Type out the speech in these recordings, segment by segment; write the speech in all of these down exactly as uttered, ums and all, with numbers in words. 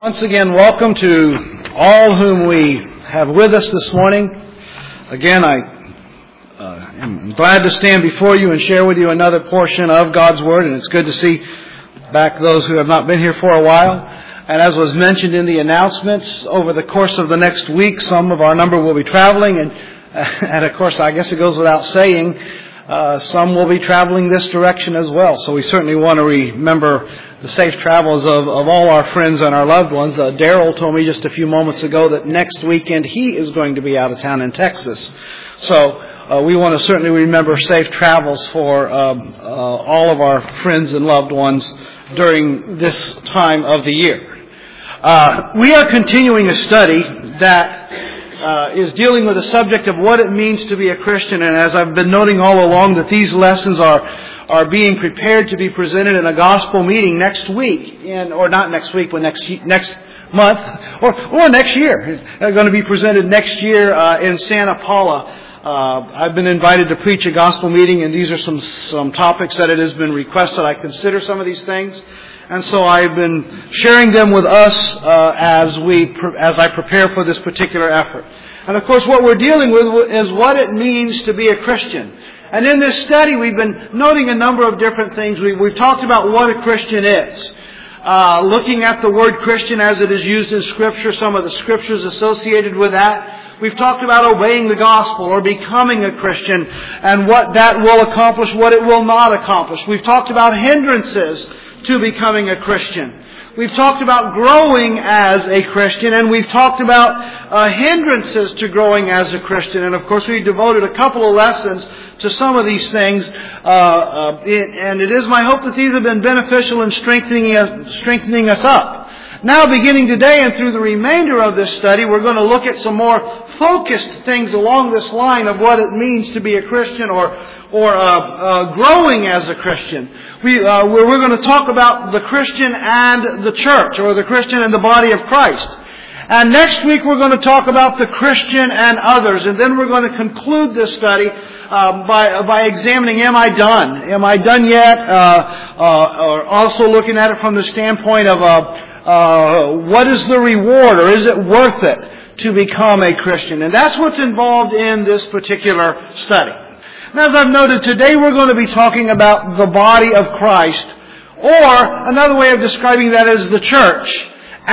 Once again, welcome to all whom we have with us this morning. Again, I uh, am glad to stand before you and share with you another portion of God's Word, and it's good to see back those who have not been here for a while. And as was mentioned in the announcements, over the course of the next week, some of our number will be traveling, and, and of course, I guess it goes without saying, uh, some will be traveling this direction as well. So we certainly want to remember the safe travels of, of all our friends and our loved ones. Uh, Daryl told me just a few moments ago that next weekend he is going to be out of town in Texas. So uh, we want to certainly remember safe travels for um, uh, all of our friends and loved ones during this time of the year. Uh, we are continuing a study that uh, is dealing with the subject of what it means to be a Christian. And as I've been noting all along, that these lessons are are being prepared to be presented in a gospel meeting next week, in, or not next week, but next next month, or or next year. They're going to be presented next year uh, in Santa Paula. Uh, I've been invited to preach a gospel meeting, and these are some some topics that it has been requested I consider some of these things, and so I've been sharing them with us uh, as we as I prepare for this particular effort. And of course, what we're dealing with is what it means to be a Christian. And in this study, we've been noting a number of different things. We, we've talked about what a Christian is. Uh, looking at the word Christian as it is used in Scripture, some of the Scriptures associated with that. We've talked about obeying the gospel or becoming a Christian and what that will accomplish, what it will not accomplish. We've talked about hindrances to becoming a Christian. We've talked about growing as a Christian, and we've talked about uh, hindrances to growing as a Christian. And of course, we've devoted a couple of lessons to some of these things, uh, uh, it, and it is my hope that these have been beneficial in strengthening us, strengthening us up. Now, beginning today and through the remainder of this study, we're going to look at some more focused things along this line of what it means to be a Christian or or uh, uh, growing as a Christian. We, uh, we're, we're going to talk about the Christian and the church, or the Christian and the body of Christ. And next week we're going to talk about the Christian and others. And then we're going to conclude this study uh, by uh, by examining, am I done? Am I done yet? Uh, uh, or also looking at it from the standpoint of uh, uh, what is the reward, or is it worth it to become a Christian? And that's what's involved in this particular study. Now, as I've noted, today we're going to be talking about the body of Christ, or another way of describing that is the church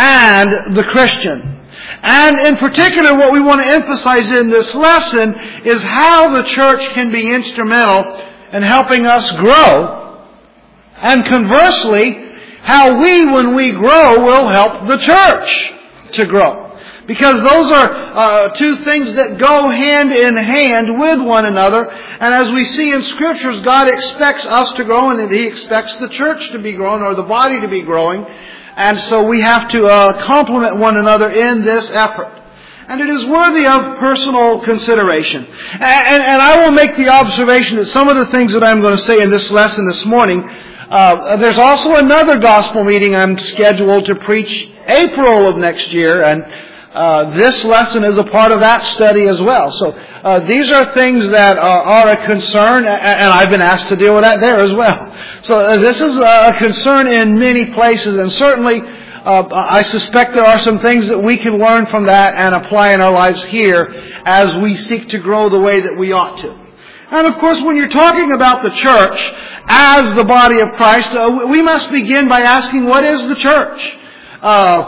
and the Christian. And in particular, what we want to emphasize in this lesson is how the church can be instrumental in helping us grow, and conversely, how we, when we grow, will help the church to grow. Because those are uh, two things that go hand in hand with one another. And as we see in Scriptures, God expects us to grow, and He expects the church to be growing, or the body to be growing. And so we have to uh, complement one another in this effort. And it is worthy of personal consideration. And, and, and I will make the observation that some of the things that I'm going to say in this lesson this morning, uh, there's also another gospel meeting I'm scheduled to preach April of next year, and Uh, this lesson is a part of that study as well. So uh, these are things that are, are a concern, and I've been asked to deal with that there as well. So uh, this is a concern in many places, and certainly uh, I suspect there are some things that we can learn from that and apply in our lives here as we seek to grow the way that we ought to. And of course, when you're talking about the church as the body of Christ, uh, we must begin by asking, what is the church? Uh,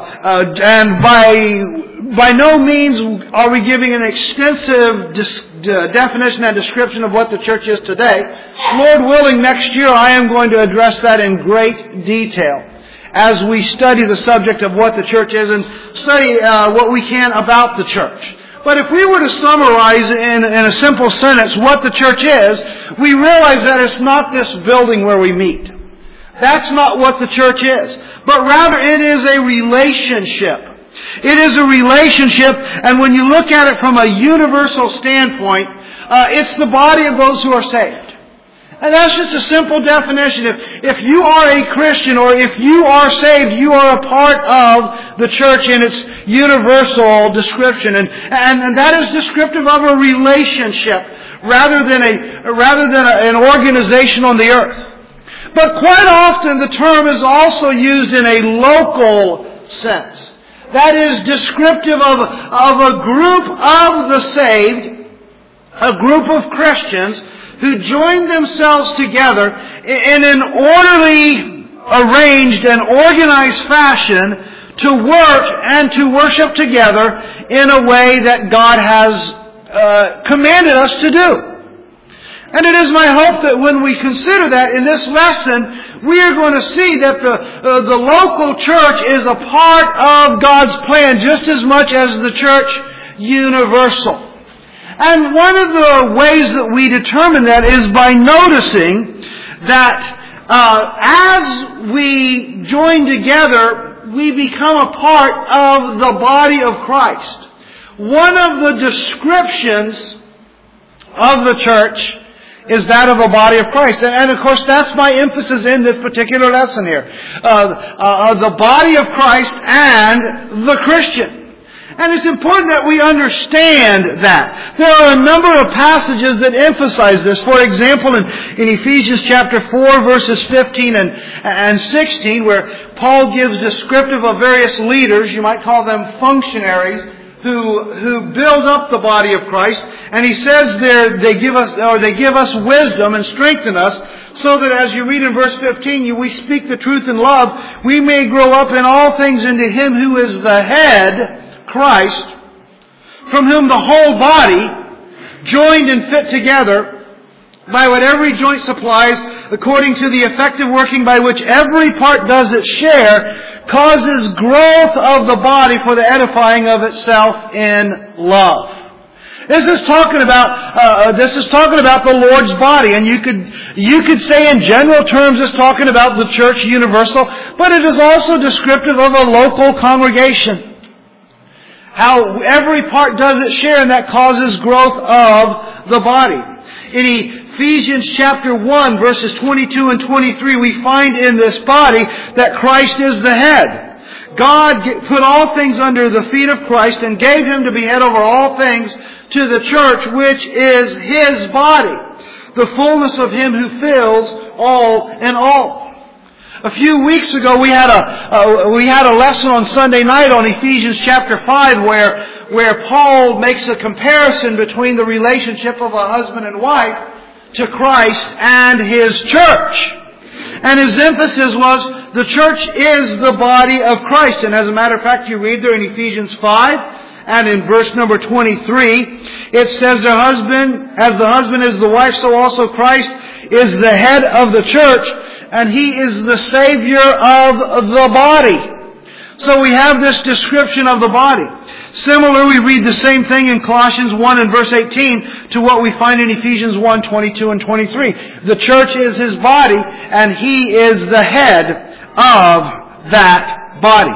uh, and by by no means are we giving an extensive dis- de- definition and description of what the church is today. Lord willing, next year I am going to address that in great detail as we study the subject of what the church is and study uh, what we can about the church. But if we were to summarize in, in a simple sentence what the church is, we realize that it's not this building where we meet. That's not what the church is. But rather it is a relationship. It is a relationship, and when you look at it from a universal standpoint, uh, it's the body of those who are saved. And that's just a simple definition. If, if you are a Christian, or if you are saved, you are a part of the church in its universal description. And, and, and that is descriptive of a relationship rather than a, rather than a, an organization on the earth. But quite often the term is also used in a local sense. That is descriptive of, of a group of the saved, a group of Christians who joined themselves together in an orderly, arranged, and organized fashion to work and to worship together in a way that God has uh, commanded us to do. And it is my hope that when we consider that in this lesson, we are going to see that the uh, the local church is a part of God's plan just as much as the church universal. And one of the ways that we determine that is by noticing that uh, as we join together, we become a part of the body of Christ. One of the descriptions of the church is that of a body of Christ. And, and of course, that's my emphasis in this particular lesson here. Uh, uh, the body of Christ and the Christian. And it's important that we understand that. There are a number of passages that emphasize this. For example, in, in Ephesians chapter four, verses fifteen and, and sixteen, where Paul gives descriptive of various leaders, you might call them functionaries, who who build up the body of Christ. And he says there they give us or they give us wisdom and strengthen us, so that as you read in verse fifteen, you, we speak the truth in love, we may grow up in all things into Him who is the head, Christ, from whom the whole body, joined and fit together by what every joint supplies, according to the effective working by which every part does its share, causes growth of the body for the edifying of itself in love. This is talking about uh, this is talking about the Lord's body, and you could you could say in general terms it's talking about the church universal, but it is also descriptive of a local congregation. How every part does its share, and that causes growth of the body. In Ephesians chapter one, verses twenty-two and twenty-three, we find in this body that Christ is the head. God put all things under the feet of Christ and gave Him to be head over all things to the church, which is His body, the fullness of Him who fills all in all. A few weeks ago, we had a uh, we had a lesson on Sunday night on Ephesians chapter five, where where Paul makes a comparison between the relationship of a husband and wife to Christ and His church. And his emphasis was the church is the body of Christ. And as a matter of fact, you read there in Ephesians five and in verse number twenty-three, it says, "The husband, as the husband is the wife, so also Christ is the head of the church, and He is the Savior of the body." So we have this description of the body. Similarly, we read the same thing in Colossians one and verse eighteen to what we find in Ephesians one, twenty-two and twenty-three. The church is His body, and He is the head of that body.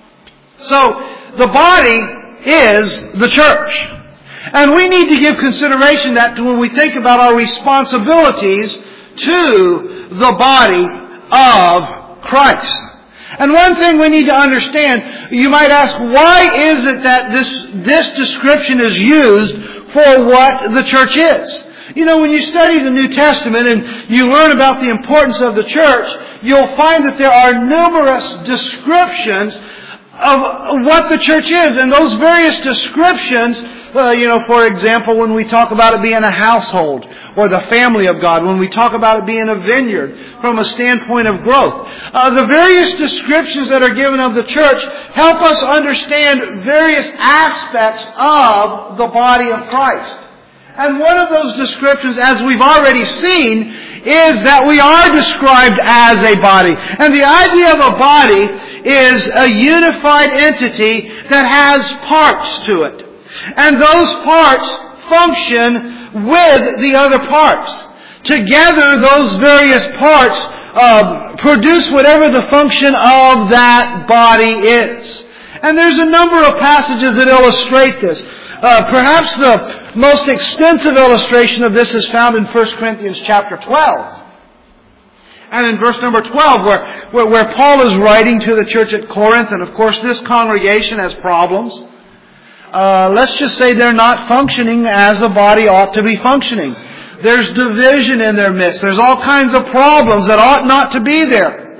So, the body is the church. And we need to give consideration that when we think about our responsibilities to the body of Christ. And one thing we need to understand, you might ask, why is it that this, this description is used for what the church is? You know, when you study the New Testament and you learn about the importance of the church, you'll find that there are numerous descriptions of what the church is. And those various descriptions, uh, you know, for example, when we talk about it being a household or the family of God, when we talk about it being a vineyard from a standpoint of growth, uh, the various descriptions that are given of the church help us understand various aspects of the body of Christ. And one of those descriptions, as we've already seen, is that we are described as a body. And the idea of a body is a unified entity that has parts to it. And those parts function with the other parts. Together, those various parts uh, produce whatever the function of that body is. And there's a number of passages that illustrate this. Uh, perhaps the most extensive illustration of this is found in First Corinthians chapter twelve. And in verse number twelve, where, where, where Paul is writing to the church at Corinth, and of course this congregation has problems. Uh, let's just say they're not functioning as a body ought to be functioning. There's division in their midst. There's all kinds of problems that ought not to be there.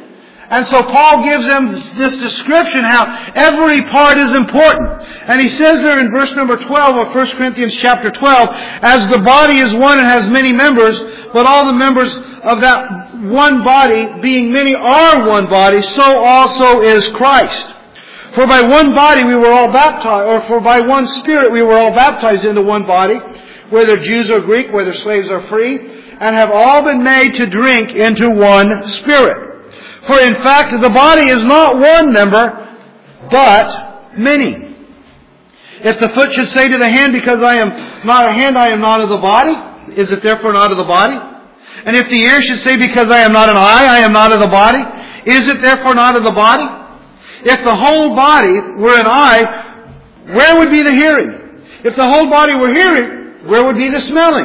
And so Paul gives them this description how every part is important. And he says there in verse number twelve of First Corinthians chapter twelve, as the body is one and has many members, but all the members of that one body, being many, are one body, so also is Christ. For by one body we were all baptized, or for by one Spirit we were all baptized into one body, whether Jews or Greek, whether slaves or free, and have all been made to drink into one Spirit. For in fact, the body is not one member, but many. If the foot should say to the hand, because I am not a hand, I am not of the body, is it therefore not of the body? And if the ear should say, because I am not an eye, I am not of the body, is it therefore not of the body? If the whole body were an eye, where would be the hearing? If the whole body were hearing, where would be the smelling?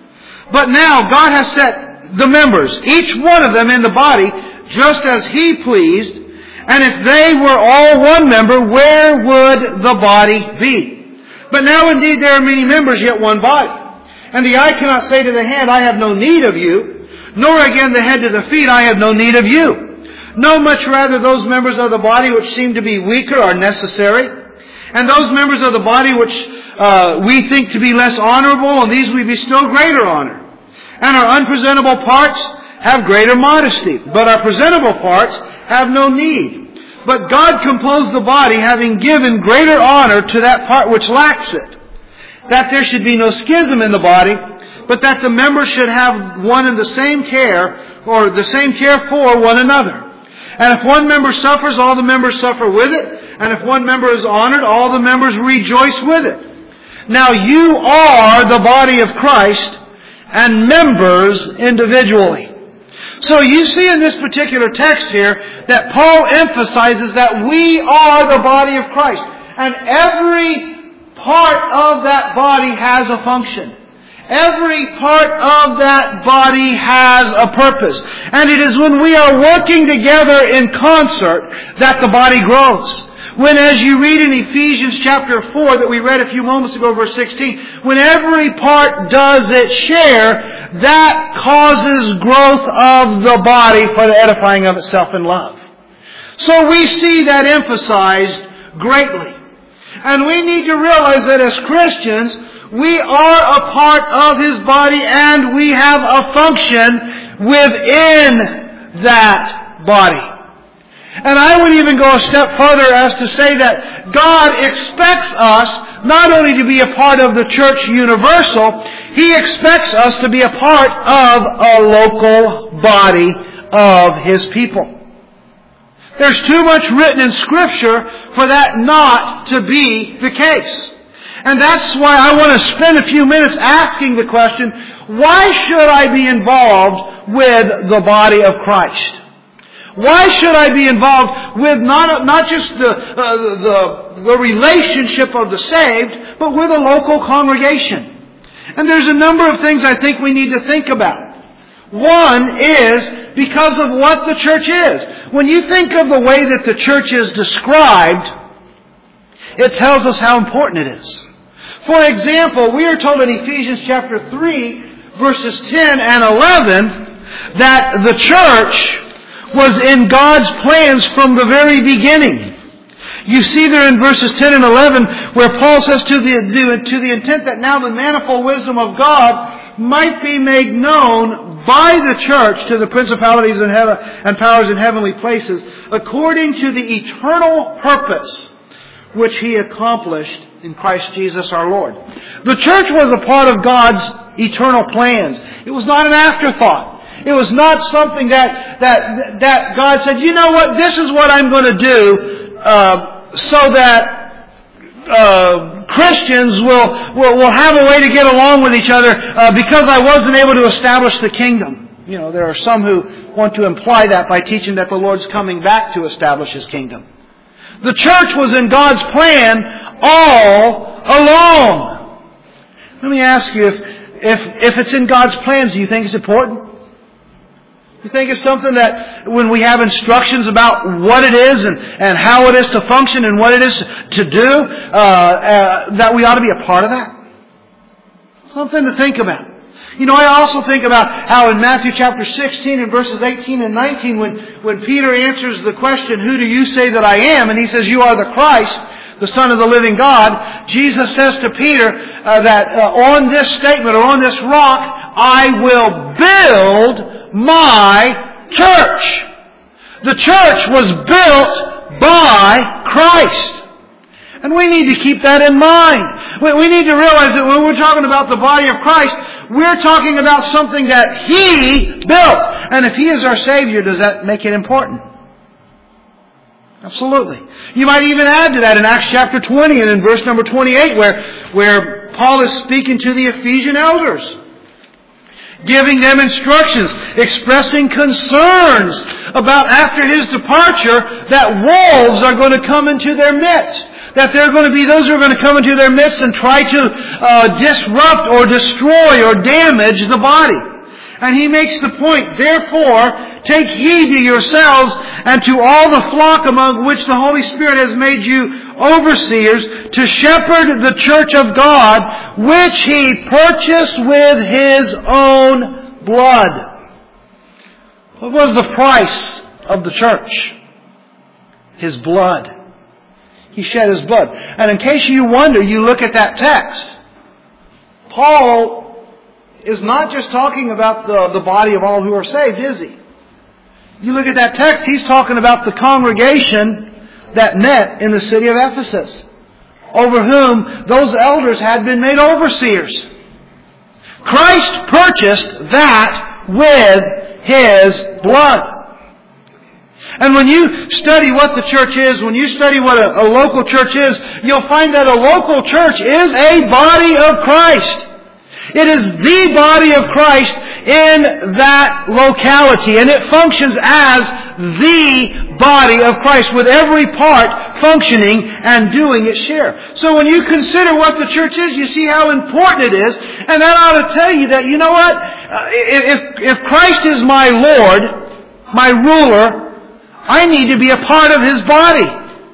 But now God has set the members, each one of them in the body, just as He pleased, and if they were all one member, where would the body be? But now indeed there are many members, yet one body. And the eye cannot say to the hand, I have no need of you, nor again the head to the feet, I have no need of you. No, much rather those members of the body which seem to be weaker are necessary, and those members of the body which uh, we think to be less honorable, and these we bestow greater honor. And our unpresentable parts have greater modesty, but our presentable parts have no need. But God composed the body, having given greater honor to that part which lacks it, that there should be no schism in the body, but that the members should have one and the same care, or the same care for one another. And if one member suffers, all the members suffer with it. And if one member is honored, all the members rejoice with it. Now you are the body of Christ, and members individually. So you see in this particular text here that Paul emphasizes that we are the body of Christ. And every part of that body has a function. Every part of that body has a purpose. And it is when we are working together in concert that the body grows. When, as you read in Ephesians chapter four that we read a few moments ago, verse sixteen, when every part does its share, that causes growth of the body for the edifying of itself in love. So we see that emphasized greatly. And we need to realize that as Christians, we are a part of His body and we have a function within that body. And I would even go a step further as to say that God expects us not only to be a part of the church universal, He expects us to be a part of a local body of His people. There's too much written in Scripture for that not to be the case. And that's why I want to spend a few minutes asking the question, why should I be involved with the body of Christ? Why should I be involved with not, not just the, uh, the, the relationship of the saved, but with a local congregation? And there's a number of things I think we need to think about. One is because of what the church is. When you think of the way that the church is described, it tells us how important it is. For example, we are told in Ephesians chapter three, verses ten and eleven, that the church was in God's plans from the very beginning. You see there in verses ten and eleven where Paul says to the, to the intent that now the manifold wisdom of God might be made known by the church to the principalities in heaven and powers in heavenly places, according to the eternal purpose which He accomplished in Christ Jesus our Lord. The church was a part of God's eternal plans. It was not an afterthought. It was not something that that that God said, you know what, this is what I'm going to do uh, so that uh, Christians will, will will have a way to get along with each other uh, because I wasn't able to establish the kingdom. You know, there are some who want to imply that by teaching that the Lord's coming back to establish His kingdom. The church was in God's plan all along. Let me ask you, if if if it's in God's plans, do you think it's important? You think it's something that when we have instructions about what it is and, and how it is to function and what it is to do, uh, uh, that we ought to be a part of that? Something to think about. You know, I also think about how in Matthew chapter sixteen and verses eighteen and nineteen, when, when Peter answers the question, who do you say that I am? And he says, you are the Christ, the Son of the living God. Jesus says to Peter uh, that uh, on this statement or on this rock, I will build my church. The church was built by Christ. And we need to keep that in mind. We need to realize that when we're talking about the body of Christ, we're talking about something that He built. And if He is our Savior, does that make it important? Absolutely. You might even add to that in Acts chapter twenty and in verse number twenty-eight where, where Paul is speaking to the Ephesian elders, giving them instructions, expressing concerns about after his departure that wolves are going to come into their midst. That there are going to be those who are going to come into their midst and try to uh, disrupt or destroy or damage the body. And he makes the point, therefore, take heed to yourselves and to all the flock among which the Holy Spirit has made you overseers to shepherd the church of God, which He purchased with His own blood. What was the price of the church? His blood. He shed His blood. And in case you wonder, you look at that text. Paul is not just talking about the, the body of all who are saved, is he? You look at that text, he's talking about the congregation that met in the city of Ephesus, over whom those elders had been made overseers. Christ purchased that with His blood. And when you study what the church is, when you study what a, a local church is, you'll find that a local church is a body of Christ. It is the body of Christ in that locality. And it functions as the body of Christ, with every part functioning and doing its share. So when you consider what the church is, you see how important it is. And that ought to tell you that, you know what? Uh, if, if Christ is my Lord, my ruler, I need to be a part of His body.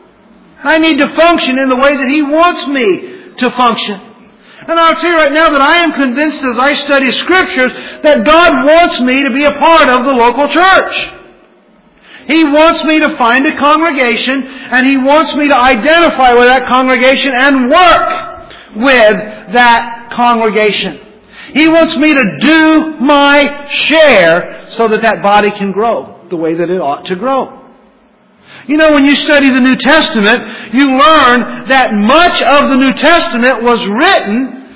I need to function in the way that He wants me to function. And I'll tell you right now that I am convinced as I study Scriptures that God wants me to be a part of the local church. He wants me to find a congregation, and He wants me to identify with that congregation and work with that congregation. He wants me to do my share so that that body can grow the way that it ought to grow. You know, when you study the New Testament, you learn that much of the New Testament was written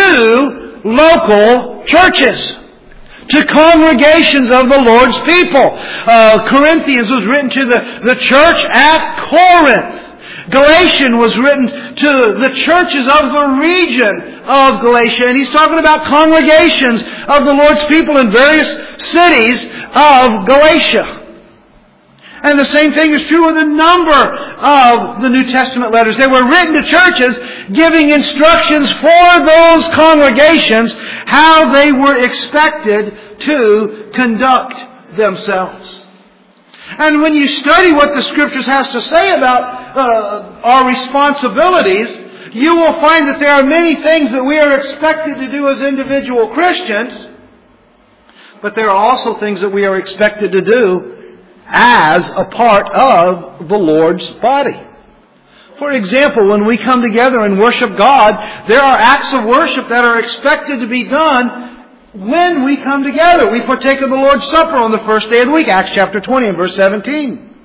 to local churches, to congregations of the Lord's people. Uh, Corinthians was written to the, the church at Corinth. Galatians was written to the churches of the region of Galatia. And he's talking about congregations of the Lord's people in various cities of Galatia. And the same thing is true with a number of the New Testament letters. They were written to churches giving instructions for those congregations how they were expected to conduct themselves. And when you study what the Scriptures has to say about uh, our responsibilities, you will find that there are many things that we are expected to do as individual Christians, but there are also things that we are expected to do as a part of the Lord's body. For example, when we come together and worship God, there are acts of worship that are expected to be done when we come together. We partake of the Lord's Supper on the first day of the week, Acts chapter twenty and verse seventeen.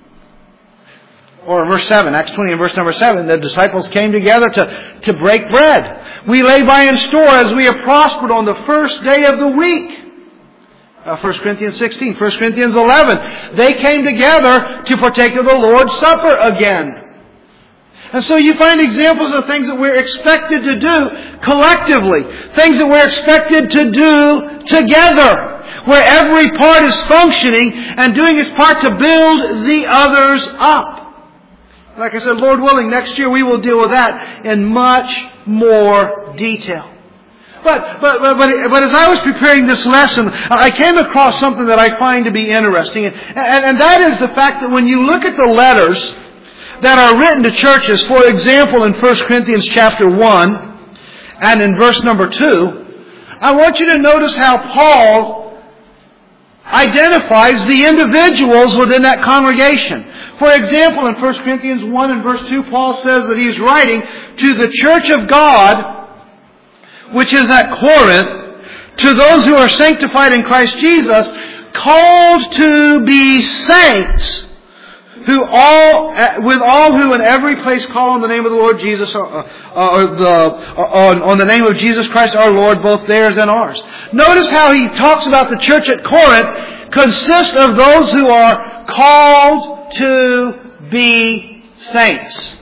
Or verse seven, Acts twenty and verse number seven, the disciples came together to, to break bread. We lay by in store as we have prospered on the first day of the week. Uh, First Corinthians sixteen, First Corinthians eleven. They came together to partake of the Lord's Supper again. And so you find examples of things that we're expected to do collectively. Things that we're expected to do together. Where every part is functioning and doing its part to build the others up. Like I said, Lord willing, next year we will deal with that in much more detail. But, but, but, but, but as I was preparing this lesson, I came across something that I find to be interesting. And, and, and that is the fact that when you look at the letters that are written to churches, for example, in First Corinthians chapter one and in verse number two, I want you to notice how Paul identifies the individuals within that congregation. For example, in First Corinthians one and verse two, Paul says that he is writing to the church of God, which is at Corinth, to those who are sanctified in Christ Jesus, called to be saints, who all, with all who in every place call on the name of the Lord Jesus, or, or the, or on, on the name of Jesus Christ our Lord, both theirs and ours. Notice how he talks about the church at Corinth consists of those who are called to be saints.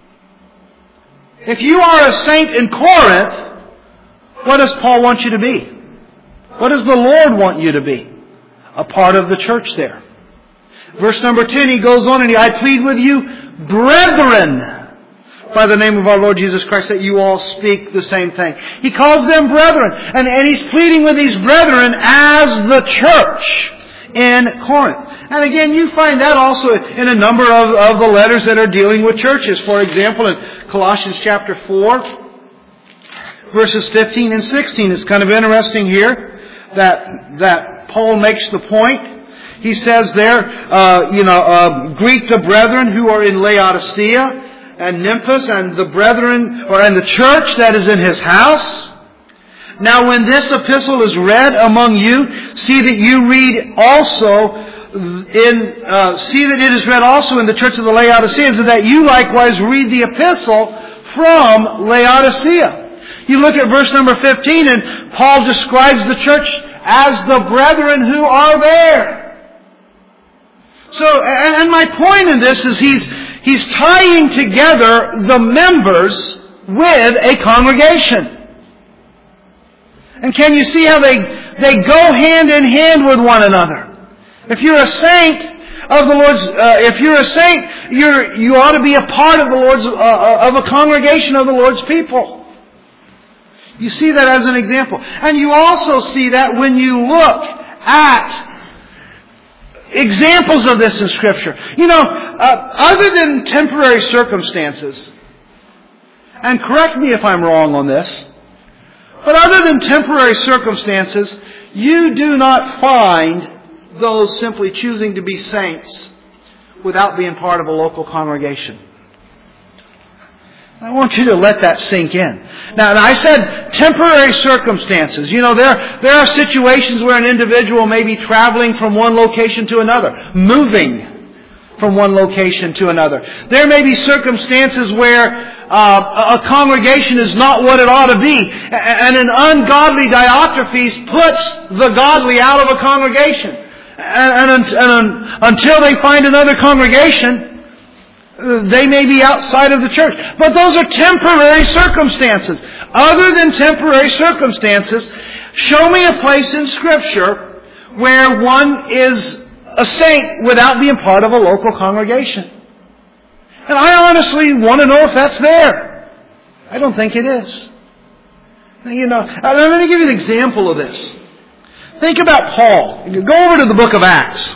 If you are a saint in Corinth, what does Paul want you to be? What does the Lord want you to be? A part of the church there. Verse number ten, he goes on and he, I plead with you, brethren, by the name of our Lord Jesus Christ, that you all speak the same thing. He calls them brethren. And, and he's pleading with these brethren as the church in Corinth. And again, you find that also in a number of, of the letters that are dealing with churches. For example, in Colossians chapter four, verses fifteen and sixteen. It's kind of interesting here that, that Paul makes the point. He says there, uh, you know, uh, greet the brethren who are in Laodicea and Nymphas and the brethren, or and the church that is in his house. Now when this epistle is read among you, see that you read also in, uh, see that it is read also in the church of the Laodiceans, and that you likewise read the epistle from Laodicea. You look at verse number fifteen, and Paul describes the church as the brethren who are there. So, and my point in this is he's, he's tying together the members with a congregation. And can you see how they, they go hand in hand with one another? If you're a saint of the Lord's, uh, if you're a saint, you're, you ought to be a part of the Lord's, uh, of a congregation of the Lord's people. You see that as an example. And you also see that when you look at examples of this in Scripture. You know, uh, other than temporary circumstances, and correct me if I'm wrong on this, but other than temporary circumstances, you do not find those simply choosing to be saints without being part of a local congregation. I want you to let that sink in. Now, I said temporary circumstances. You know, there, there are situations where an individual may be traveling from one location to another, moving from one location to another. There may be circumstances where uh, a congregation is not what it ought to be, and an ungodly Diotrephes puts the godly out of a congregation. And, and, and until they find another congregation, they may be outside of the church. But those are temporary circumstances. Other than temporary circumstances, show me a place in Scripture where one is a saint without being part of a local congregation. And I honestly want to know if that's there. I don't think it is. You know, let me give you an example of this. Think about Paul. Go over to the book of Acts.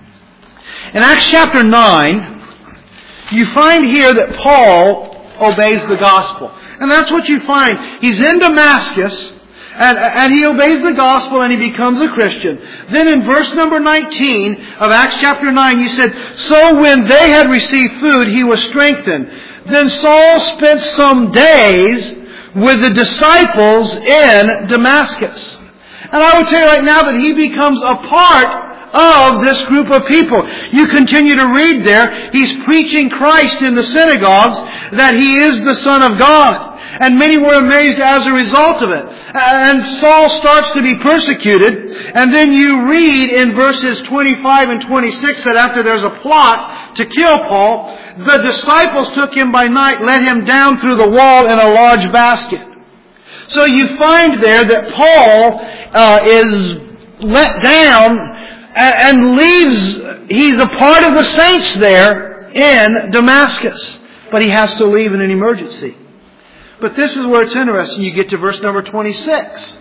In Acts chapter nine, you find here that Paul obeys the gospel. And that's what you find. He's in Damascus, and, and he obeys the gospel, and he becomes a Christian. Then in verse number nineteen of Acts chapter nine, you said, so when they had received food, he was strengthened. Then Saul spent some days with the disciples in Damascus. And I would say right now that he becomes a part of this group of people. You continue to read there, he's preaching Christ in the synagogues, that he is the Son of God. And many were amazed as a result of it. And Saul starts to be persecuted. And then you read in verses twenty-five and twenty-six that after there's a plot to kill Paul, the disciples took him by night, let him down through the wall in a large basket. So you find there that Paul uh, is let down and leaves, he's a part of the saints there in Damascus. But he has to leave in an emergency. But this is where it's interesting. You get to verse number twenty-six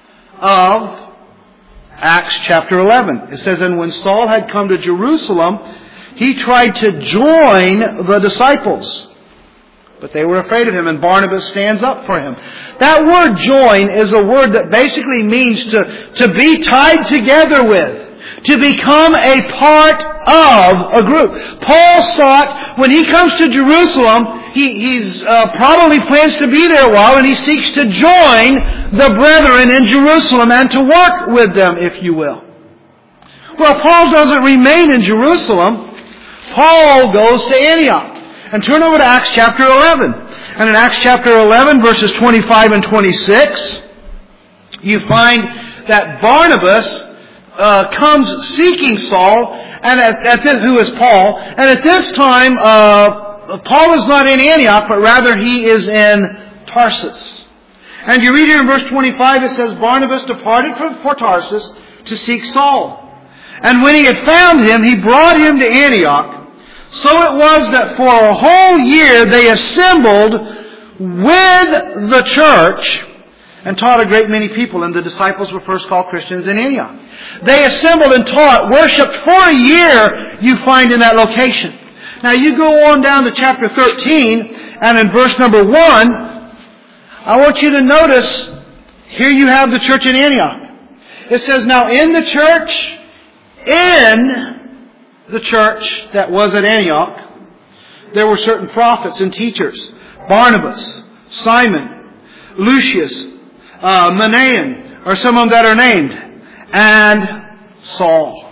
of Acts chapter eleven. It says, and when Saul had come to Jerusalem, he tried to join the disciples, But they were afraid of him, and Barnabas stands up for him. That word join is a word that basically means to, to be tied together with, to become a part of a group. Paul sought, when he comes to Jerusalem, he he's, uh, probably plans to be there a while, and he seeks to join the brethren in Jerusalem and to work with them, if you will. Well, Paul doesn't remain in Jerusalem. Paul goes to Antioch. And turn over to Acts chapter eleven. And in Acts chapter eleven, verses twenty-five and twenty-six, you find that Barnabas uh, comes seeking Saul, and at, at this, who is Paul. And at this time, uh, Paul is not in Antioch, but rather he is in Tarsus. And you read here in verse twenty-five, it says, Barnabas departed from, for Tarsus to seek Saul. And when he had found him, he brought him to Antioch. So it was that for a whole year they assembled with the church and taught a great many people. And the disciples were first called Christians in Antioch. They assembled and taught, worshipped for a year, you find in that location. Now you go on down to chapter thirteen, and in verse number one, I want you to notice, here you have the church in Antioch. It says, now in the church, in the church that was at Antioch, there were certain prophets and teachers. Barnabas, Simon, Lucius, uh, Manaen, are some of them that are named. And Saul.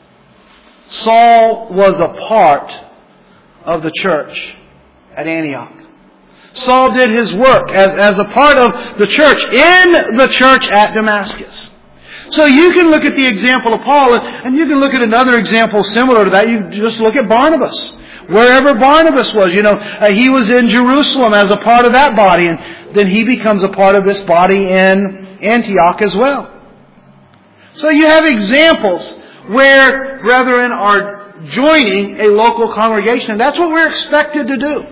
Saul was a part of the church at Antioch. Saul did his work as, as a part of the church, in the church at Damascus. So you can look at the example of Paul, and you can look at another example similar to that. You just look at Barnabas. Wherever Barnabas was, you know, uh, he was in Jerusalem as a part of that body, and then he becomes a part of this body in Antioch as well. So you have examples where brethren are joining a local congregation, and that's what we're expected to do.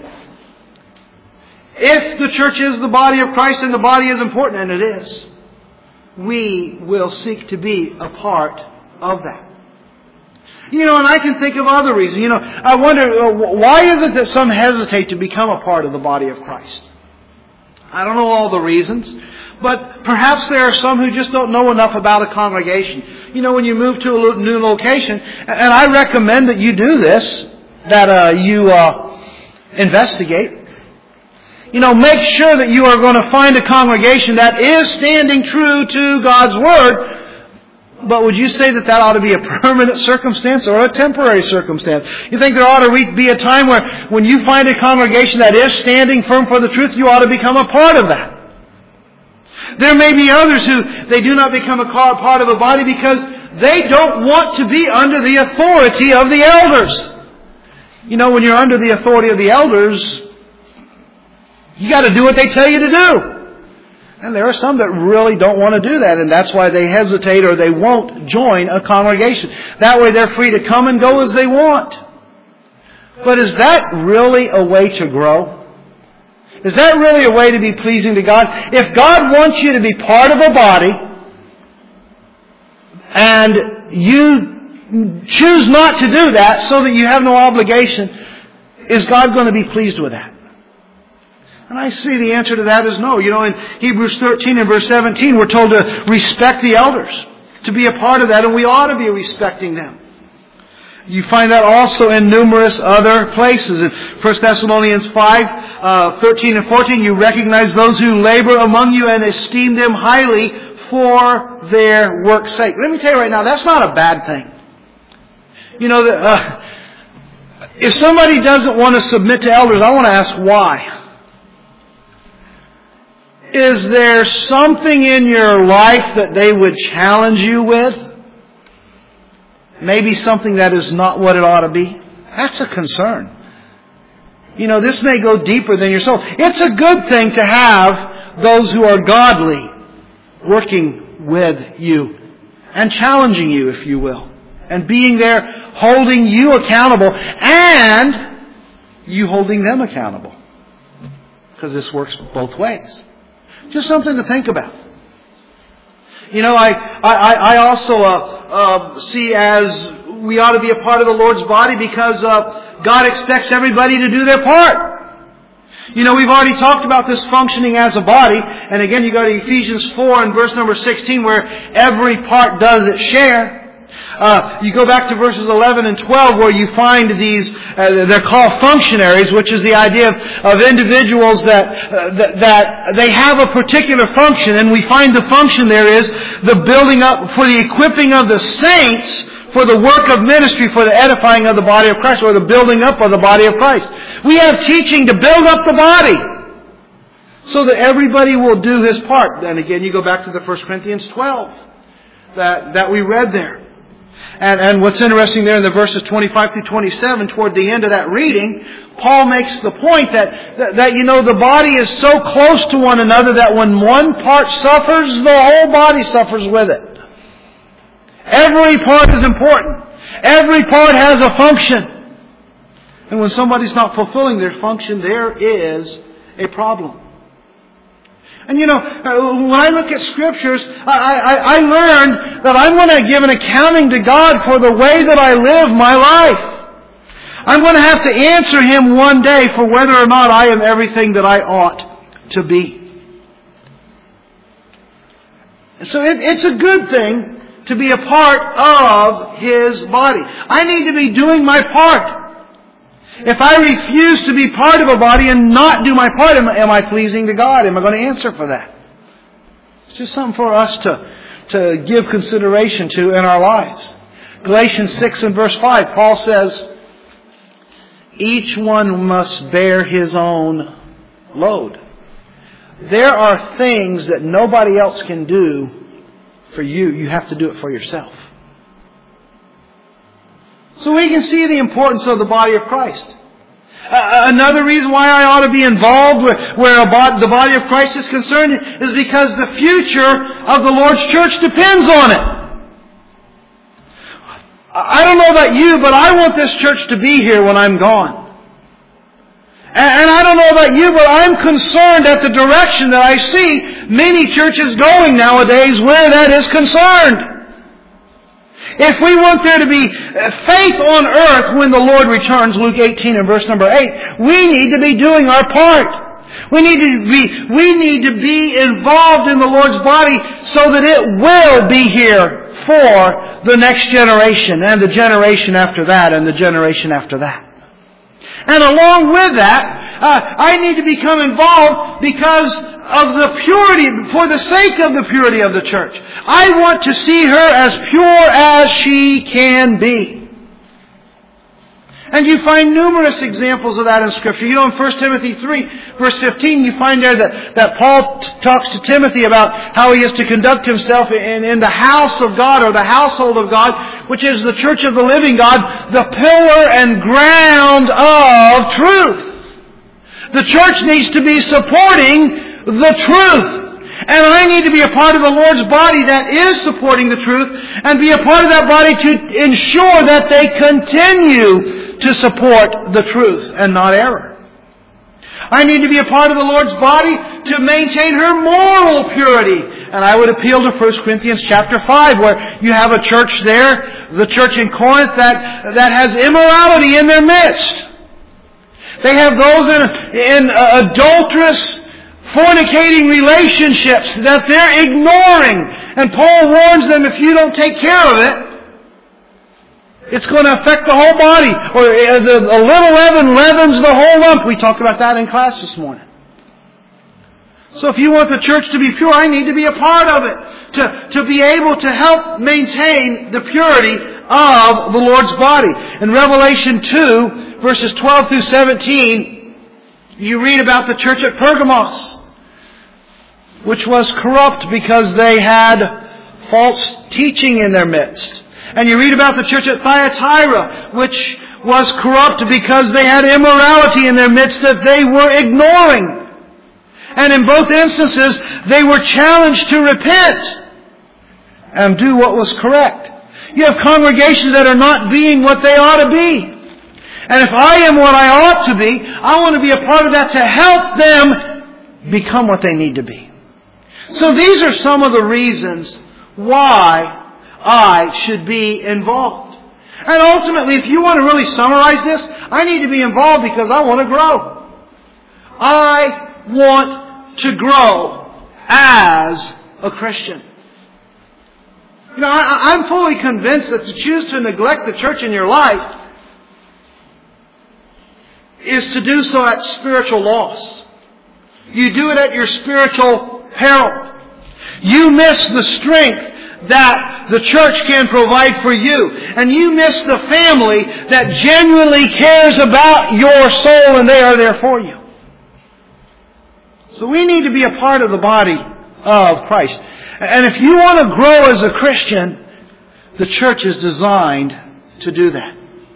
If the church is the body of Christ and the body is important, and it is, we will seek to be a part of that. You know, and I can think of other reasons. You know, I wonder, uh, why is it that some hesitate to become a part of the body of Christ? I don't know all the reasons, but perhaps there are some who just don't know enough about a congregation. You know, when you move to a new location, and I recommend that you do this, that uh, you uh, investigate. You know, make sure that you are going to find a congregation that is standing true to God's Word. But would you say that that ought to be a permanent circumstance or a temporary circumstance? You think there ought to be a time where when you find a congregation that is standing firm for the truth, you ought to become a part of that. There may be others who they do not become a part of a body because they don't want to be under the authority of the elders. You know, when you're under the authority of the elders, you got to do what they tell you to do. And there are some that really don't want to do that, and that's why they hesitate or they won't join a congregation. That way they're free to come and go as they want. But is that really a way to grow? Is that really a way to be pleasing to God? If God wants you to be part of a body, and you choose not to do that so that you have no obligation, is God going to be pleased with that? And I see the answer to that is no. You know, in Hebrews thirteen and verse seventeen, we're told to respect the elders, to be a part of that, and we ought to be respecting them. You find that also in numerous other places. In First Thessalonians five, uh, thirteen and fourteen, you recognize those who labor among you and esteem them highly for their work's sake. Let me tell you right now, that's not a bad thing. You know, uh, if somebody doesn't want to submit to elders, I want to ask why. Is there something in your life that they would challenge you with? Maybe something that is not what it ought to be? That's a concern. You know, this may go deeper than your soul. It's a good thing to have those who are godly working with you and challenging you, if you will, and being there holding you accountable and you holding them accountable. Because this works both ways. Just something to think about. You know, I I, I also uh, uh, see as we ought to be a part of the Lord's body because uh, God expects everybody to do their part. You know, we've already talked about this functioning as a body. And again, you go to Ephesians four and verse number sixteen where every part does its share. Uh, you go back to verses eleven and twelve where you find these, uh, they're called functionaries, which is the idea of, of individuals that, uh, that, that they have a particular function. And we find the function there is the building up, for the equipping of the saints, for the work of ministry, for the edifying of the body of Christ, or the building up of the body of Christ. We have teaching to build up the body so that everybody will do his part. And again, you go back to the First Corinthians twelve that, that we read there. And, and what's interesting there in the verses twenty-five through twenty-seven, toward the end of that reading, Paul makes the point that, that, that, you know, the body is so close to one another that when one part suffers, the whole body suffers with it. Every part is important. Every part has a function. And when somebody's not fulfilling their function, there is a problem. And you know, when I look at Scriptures, I, I, I learned that I'm going to give an accounting to God for the way that I live my life. I'm going to have to answer Him one day for whether or not I am everything that I ought to be. So it, it's a good thing to be a part of His body. I need to be doing my part. If I refuse to be part of a body and not do my part, am, am I pleasing to God? Am I going to answer for that? It's just something for us to, to give consideration to in our lives. Galatians six and verse five, Paul says, each one must bear his own load. There are things that nobody else can do for you. You have to do it for yourself. So we can see the importance of the body of Christ. Uh, another reason why I ought to be involved where, where a bod- the body of Christ is concerned is because the future of the Lord's church depends on it. I don't know about you, but I want this church to be here when I'm gone. And, and I don't know about you, but I'm concerned at the direction that I see many churches going nowadays where that is concerned. If we want there to be faith on earth when the Lord returns, Luke eighteen and verse number eight, we need to be doing our part. We need to be, we need to be involved in the Lord's body so that it will be here for the next generation and the generation after that and the generation after that. And along with that, uh, I need to become involved because of the purity, for the sake of the purity of the church. I want to see her as pure as she can be. And you find numerous examples of that in Scripture. You know, in First Timothy three, verse fifteen, you find there that, that Paul t- talks to Timothy about how he is to conduct himself in, in the house of God, or the household of God, which is the church of the living God, the pillar and ground of truth. The church needs to be supporting the truth. And I need to be a part of the Lord's body that is supporting the truth, and be a part of that body to ensure that they continue to support the truth and not error. I need to be a part of the Lord's body to maintain her moral purity. And I would appeal to First Corinthians chapter five, where you have a church there, the church in Corinth, that, that has immorality in their midst. They have those in, in uh, adulterous, fornicating relationships that they're ignoring. And Paul warns them, if you don't take care of it, it's going to affect the whole body. Or a little leaven leavens the whole lump. We talked about that in class this morning. So if you want the church to be pure, I need to be a part of it. To, to be able to help maintain the purity of the Lord's body. In Revelation two, verses twelve through seventeen, you read about the church at Pergamos, which was corrupt because they had false teaching in their midst. And you read about the church at Thyatira, which was corrupt because they had immorality in their midst that they were ignoring. And in both instances, they were challenged to repent and do what was correct. You have congregations that are not being what they ought to be. And if I am what I ought to be, I want to be a part of that to help them become what they need to be. So these are some of the reasons why I should be involved. And ultimately, if you want to really summarize this, I need to be involved because I want to grow. I want to grow as a Christian. You know, I, I'm fully convinced that to choose to neglect the church in your life is to do so at spiritual loss. You do it at your spiritual peril. You miss the strength that the church can provide for you. And you miss the family that genuinely cares about your soul, and they are there for you. So we need to be a part of the body of Christ. And if you want to grow as a Christian, the church is designed to do that.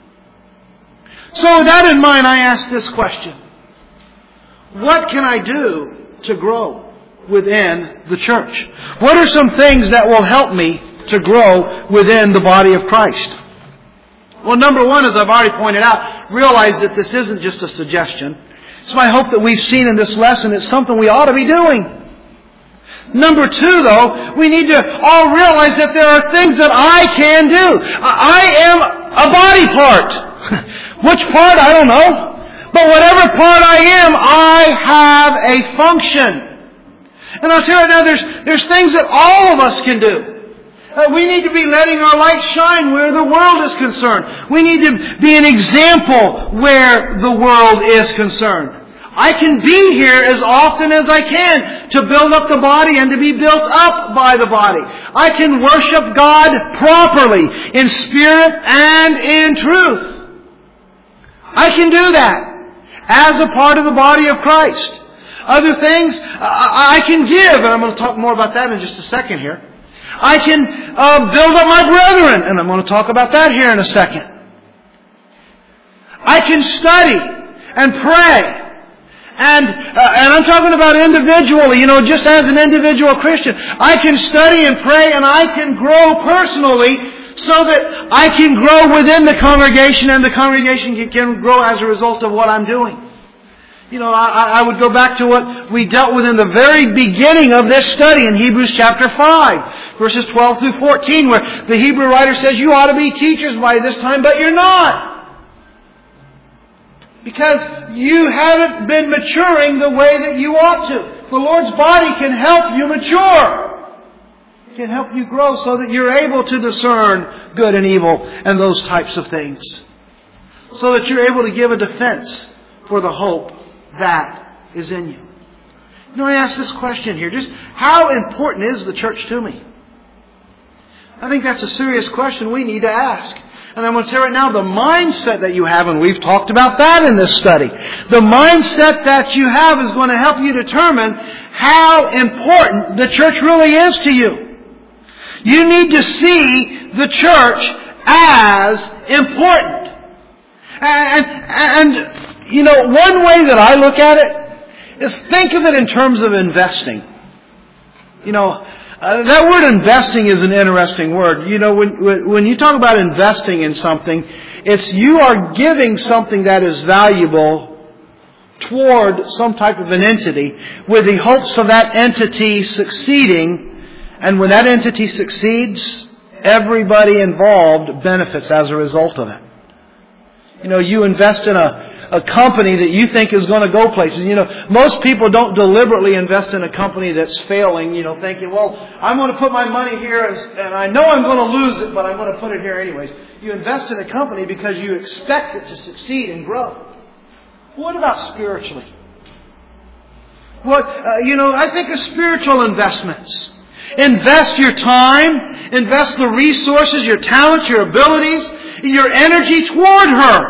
So with that in mind, I ask this question. What can I do to grow within the church? What are some things that will help me to grow within the body of Christ? Well, number one, as I've already pointed out, realize that this isn't just a suggestion. It's my hope that we've seen in this lesson it's something we ought to be doing. Number two, though, we need to all realize that there are things that I can do. I am a body part. Which part? I don't know. But whatever part I am, I have a function. And I'll tell you now, there's, there's things that all of us can do. Uh, we need to be letting our light shine where the world is concerned. We need to be an example where the world is concerned. I can be here as often as I can to build up the body and to be built up by the body. I can worship God properly in spirit and in truth. I can do that as a part of the body of Christ. Other things I can give, and I'm going to talk more about that in just a second here. I can uh, build up my brethren, and I'm going to talk about that here in a second. I can study and pray. And, uh, and I'm talking about individually, you know, just as an individual Christian. I can study and pray, and I can grow personally so that I can grow within the congregation, and the congregation can grow as a result of what I'm doing. You know, I, I would go back to what we dealt with in the very beginning of this study in Hebrews chapter five, verses twelve through fourteen, where the Hebrew writer says you ought to be teachers by this time, but you're not. Because you haven't been maturing the way that you ought to. The Lord's body can help you mature. It can help you grow so that you're able to discern good and evil and those types of things. So that you're able to give a defense for the hope that is in you. You know, I ask this question here. Just how important is the church to me? I think that's a serious question we need to ask. And I'm going to tell you right now, the mindset that you have, and we've talked about that in this study, the mindset that you have is going to help you determine how important the church really is to you. You need to see the church as important. And, and you know, one way that I look at it is think of it in terms of investing. You know, Uh, that word investing is an interesting word. You know, when, when you talk about investing in something, it's you are giving something that is valuable toward some type of an entity with the hopes of that entity succeeding. And when that entity succeeds, everybody involved benefits as a result of it. You know, you invest in a a company that you think is going to go places. You know, most people don't deliberately invest in a company that's failing, you know, thinking, well, I'm going to put my money here and I know I'm going to lose it, but I'm going to put it here anyways. You invest in a company because you expect it to succeed and grow. What about spiritually? What, uh, you know, I think of spiritual investments. Invest your time, invest the resources, your talents, your abilities, your energy toward her.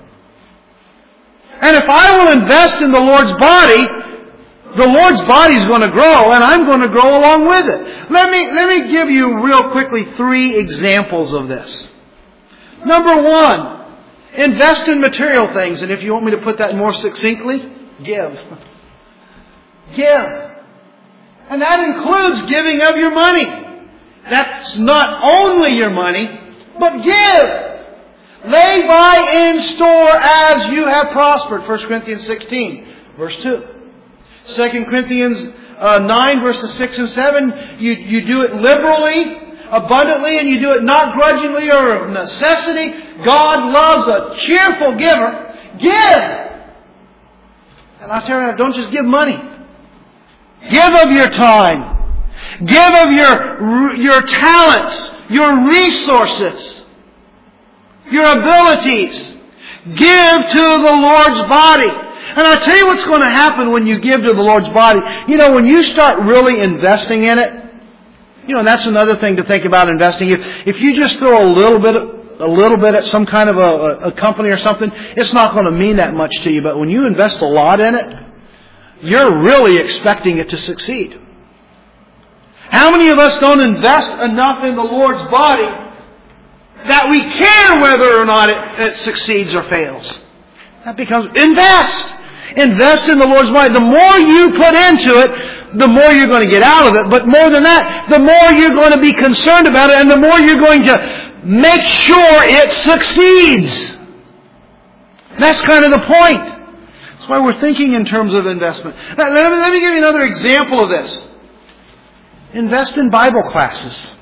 And if I will invest in the Lord's body, the Lord's body is going to grow, and I'm going to grow along with it. Let me, let me give you real quickly three examples of this. Number one, invest in material things. And if you want me to put that more succinctly, give. Give. And that includes giving of your money. That's not only your money, but give. Lay by in store as you have prospered. First Corinthians sixteen, verse two. Second Corinthians uh, nine, verses six and seven. You, you do it liberally, abundantly, and you do it not grudgingly or of necessity. God loves a cheerful giver. Give! And I'll tell you, don't just give money. Give of your time. Give of your, your talents, your resources, your abilities. Give to the Lord's body. And I'll tell you what's going to happen when you give to the Lord's body. You know, when you start really investing in it, you know, that's another thing to think about investing. If, if you just throw a little bit, a little bit at some kind of a, a company or something, it's not going to mean that much to you. But when you invest a lot in it, you're really expecting it to succeed. How many of us don't invest enough in the Lord's body that we care whether or not it, it succeeds or fails? That becomes, invest! Invest in the Lord's body. The more you put into it, the more you're going to get out of it. But more than that, the more you're going to be concerned about it, and the more you're going to make sure it succeeds. That's kind of the point. That's why we're thinking in terms of investment. Now, let me, let me give you another example of this. Invest in Bible classes.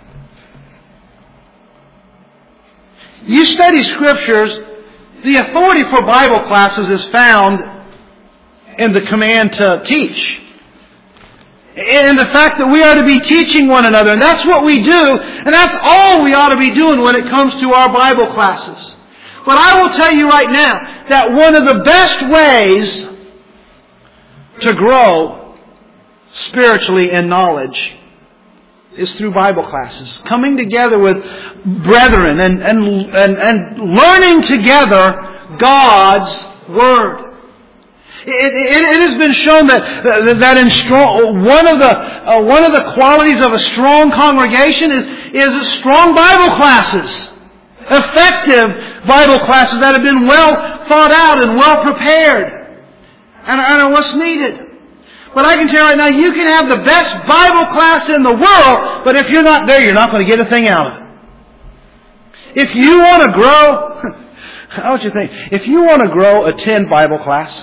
You study Scriptures, the authority for Bible classes is found in the command to teach. In the fact that we are to be teaching one another. And that's what we do. And that's all we ought to be doing when it comes to our Bible classes. But I will tell you right now that one of the best ways to grow spiritually in knowledge is through Bible classes. Coming together with brethren and, and, and, and learning together God's Word. It, it, it has been shown that, that in strong, one of the, uh, one of the qualities of a strong congregation is, is strong Bible classes. Effective Bible classes that have been well thought out and well prepared. And, and are what's needed. But I can tell you right now, you can have the best Bible class in the world, but if you're not there, you're not going to get a thing out of it. If you want to grow, how would you think? If you want to grow, attend Bible class.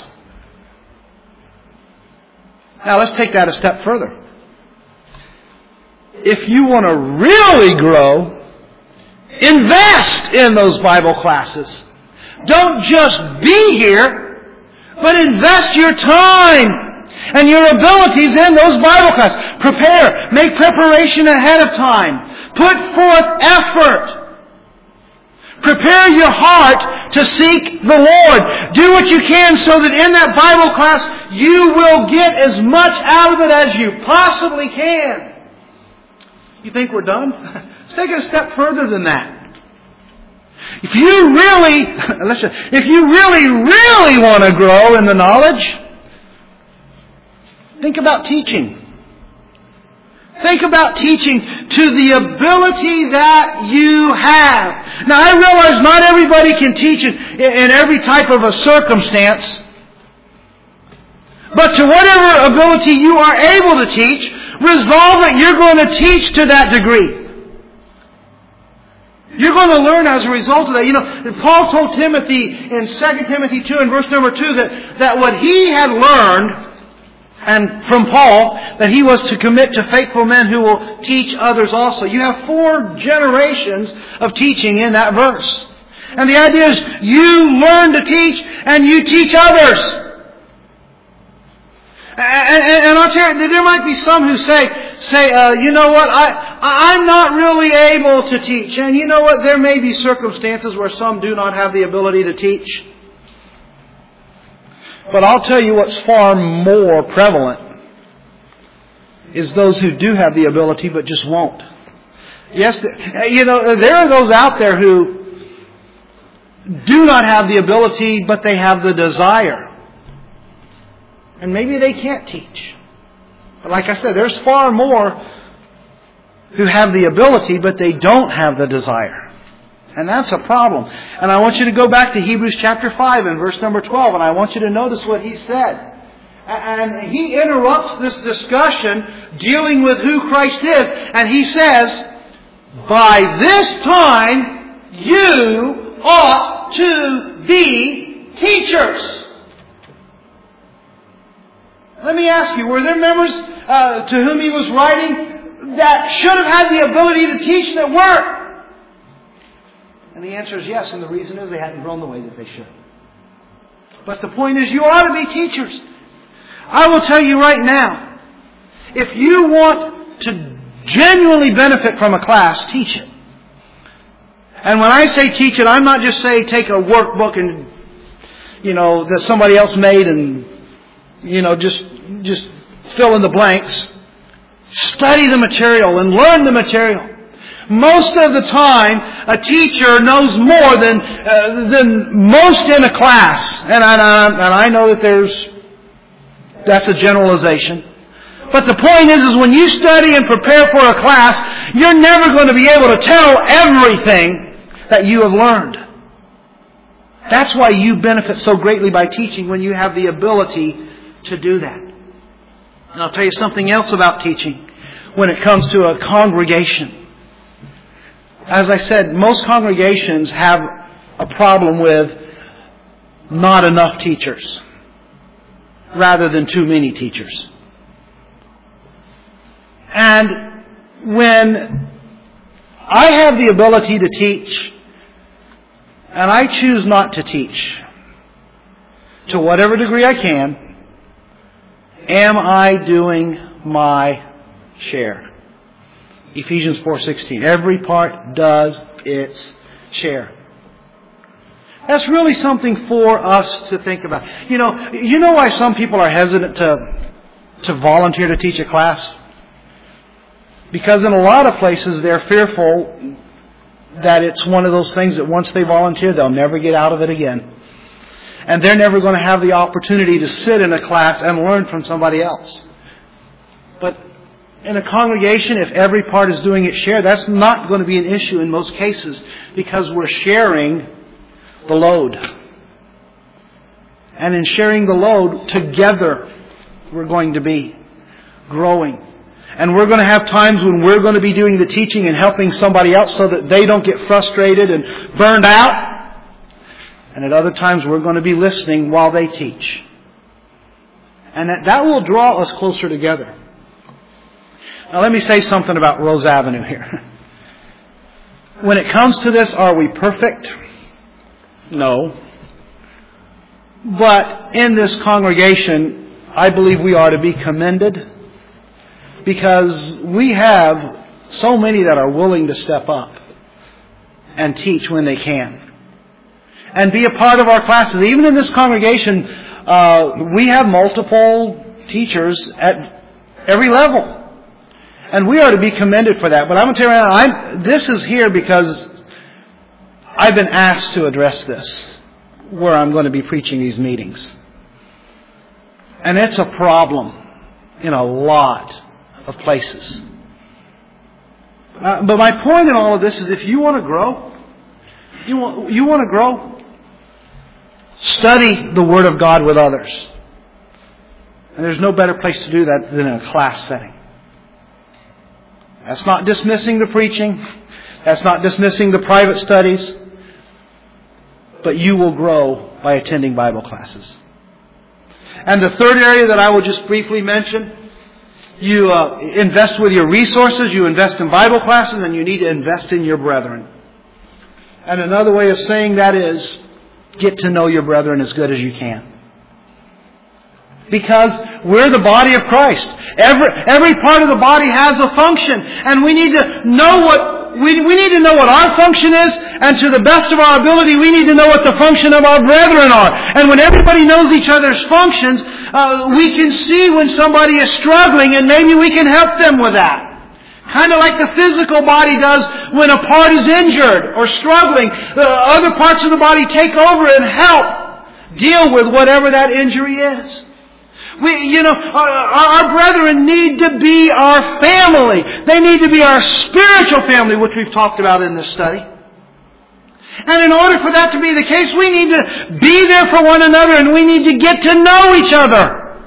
Now let's take that a step further. If you want to really grow, invest in those Bible classes. Don't just be here, but invest your time and your abilities in those Bible classes. Prepare. Make preparation ahead of time. Put forth effort. Prepare your heart to seek the Lord. Do what you can so that in that Bible class you will get as much out of it as you possibly can. You think we're done? Let's take it a step further than that. If you really, if you really, really want to grow in the knowledge, think about teaching. Think about teaching to the ability that you have. Now I realize not everybody can teach in, in every type of a circumstance. But to whatever ability you are able to teach, resolve that you're going to teach to that degree. You're going to learn as a result of that. You know, Paul told Timothy in Second Timothy two and verse number two that, that what he had learned, and from Paul, that he was to commit to faithful men who will teach others also. You have four generations of teaching in that verse. And the idea is you learn to teach and you teach others. And, and, and I'll tell you, there might be some who say, say, uh, you know what, I, I'm not really able to teach. And you know what, there may be circumstances where some do not have the ability to teach. But I'll tell you what's far more prevalent is those who do have the ability but just won't. Yes, you know, there are those out there who do not have the ability but they have the desire. And maybe they can't teach. But like I said, there's far more who have the ability but they don't have the desire. And that's a problem. And I want you to go back to Hebrews chapter five and verse number twelve. And I want you to notice what he said. And he interrupts this discussion dealing with who Christ is. And he says, by this time you ought to be teachers. Let me ask you, were there members uh, to whom he was writing that should have had the ability to teach that weren't? And the answer is yes, and the reason is they hadn't grown the way that they should. But the point is, you ought to be teachers. I will tell you right now, if you want to genuinely benefit from a class, teach it. And when I say teach it, I'm not just saying take a workbook and, you know, that somebody else made and, you know, just, just fill in the blanks. Study the material and learn the material. Most of the time, a teacher knows more than uh, than most in a class. And I, and I know that there's, that's a generalization. But the point is, is when you study and prepare for a class, you're never going to be able to tell everything that you have learned. That's why you benefit so greatly by teaching, when you have the ability to do that. And I'll tell you something else about teaching when it comes to a congregation. As I said, most congregations have a problem with not enough teachers rather than too many teachers. And when I have the ability to teach and I choose not to teach, to whatever degree I can, am I doing my share? Ephesians four sixteen. Every part does its share. That's really something for us to think about. You know, you know why some people are hesitant to to volunteer to teach a class? Because in a lot of places they're fearful that it's one of those things that once they volunteer, they'll never get out of it again. And they're never going to have the opportunity to sit in a class and learn from somebody else. But in a congregation, if every part is doing its share, that's not going to be an issue in most cases, because we're sharing the load. And in sharing the load, together we're going to be growing. And we're going to have times when we're going to be doing the teaching and helping somebody else so that they don't get frustrated and burned out. And at other times we're going to be listening while they teach. And that, that will draw us closer together. Now let me say something about Rose Avenue here. When it comes to this, are we perfect? No. But in this congregation, I believe we are to be commended, because we have so many that are willing to step up and teach when they can. And be a part of our classes. Even in this congregation, uh, we have multiple teachers at every level. And we are to be commended for that. But I'm going to tell you right now, I'm, this is here because I've been asked to address this, where I'm going to be preaching these meetings. And it's a problem in a lot of places. Uh, but my point in all of this is, if you want to grow, you want, you want to grow, study the Word of God with others. And there's no better place to do that than in a class setting. That's not dismissing the preaching. That's not dismissing the private studies. But you will grow by attending Bible classes. And the third area that I will just briefly mention, you uh, invest with your resources, you invest in Bible classes, and you need to invest in your brethren. And another way of saying that is, get to know your brethren as good as you can. Because we're the body of Christ. Every every part of the body has a function, and we need to know what we we need to know what our function is, and to the best of our ability, we need to know what the function of our brethren are. And when everybody knows each other's functions, uh, we can see when somebody is struggling, and maybe we can help them with that. Kind of like the physical body does when a part is injured or struggling. The other parts of the body take over and help deal with whatever that injury is. We, you know, our, our brethren need to be our family. They need to be our spiritual family, which we've talked about in this study. And in order for that to be the case, we need to be there for one another, and we need to get to know each other.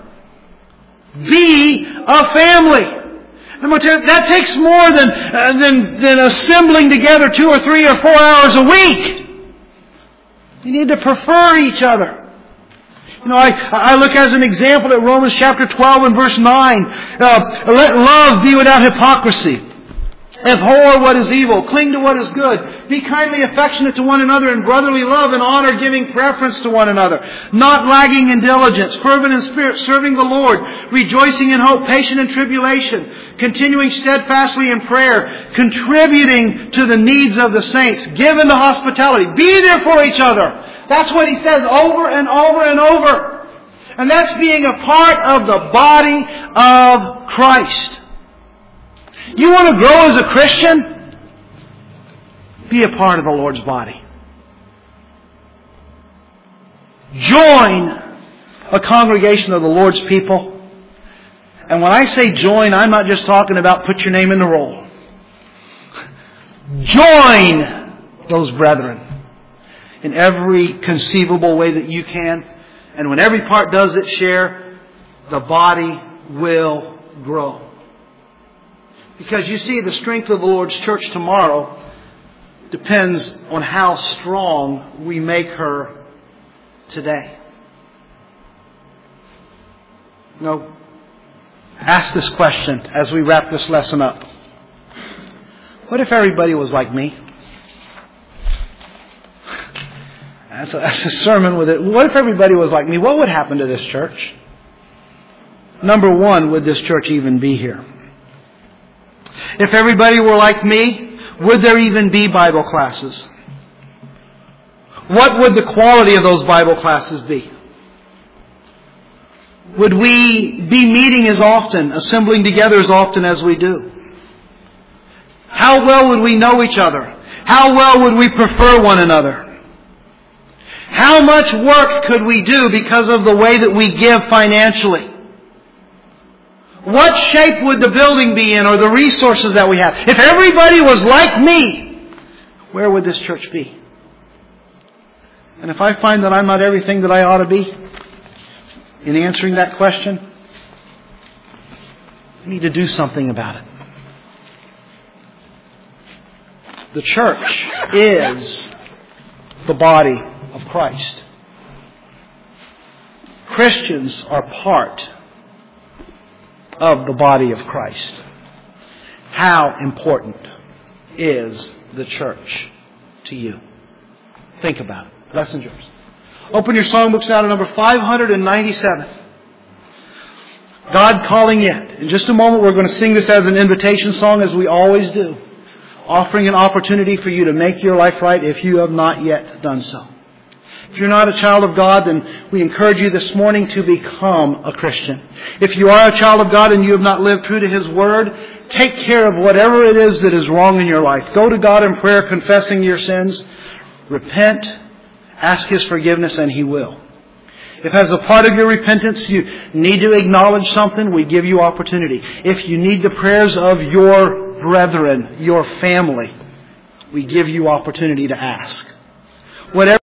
Be a family. That takes more than, uh, than, than assembling together two or three or four hours a week. You need to prefer each other. You know, I, I look as an example at Romans chapter twelve and verse nine. Uh, let love be without hypocrisy. Abhor what is evil. Cling to what is good. Be kindly affectionate to one another in brotherly love and honor, giving preference to one another. Not lagging in diligence. Fervent in spirit, serving the Lord. Rejoicing in hope. Patient in tribulation. Continuing steadfastly in prayer. Contributing to the needs of the saints. Given to hospitality. Be there for each other. That's what he says over and over and over. And that's being a part of the body of Christ. You want to grow as a Christian? Be a part of the Lord's body. Join a congregation of the Lord's people. And when I say join, I'm not just talking about put your name in the roll. Join those brethren in every conceivable way that you can. And when every part does its share, the body will grow. Because you see, the strength of the Lord's church tomorrow depends on how strong we make her today. You know, ask this question as we wrap this lesson up. What if everybody was like me? That's a, that's a sermon with it. What if everybody was like me? What would happen to this church? Number one, would this church even be here? If everybody were like me, would there even be Bible classes? What would the quality of those Bible classes be? Would we be meeting as often, assembling together as often as we do? How well would we know each other? How well would we prefer one another? How much work could we do because of the way that we give financially? What shape would the building be in, or the resources that we have? If everybody was like me, where would this church be? And if I find that I'm not everything that I ought to be in answering that question, I need to do something about it. The church is the body of Christ. Christians are part of the body of Christ. How important is the church to you? Think about it. Lesson's yours. Open your songbooks now to number five hundred ninety-seven. God Calling Yet. In just a moment we're going to sing this as an invitation song, as we always do, offering an opportunity for you to make your life right if you have not yet done so. If you're not a child of God, then we encourage you this morning to become a Christian. If you are a child of God and you have not lived true to His Word, take care of whatever it is that is wrong in your life. Go to God in prayer, confessing your sins. Repent. Ask His forgiveness, and He will. If as a part of your repentance you need to acknowledge something, we give you opportunity. If you need the prayers of your brethren, your family, we give you opportunity to ask. Whatever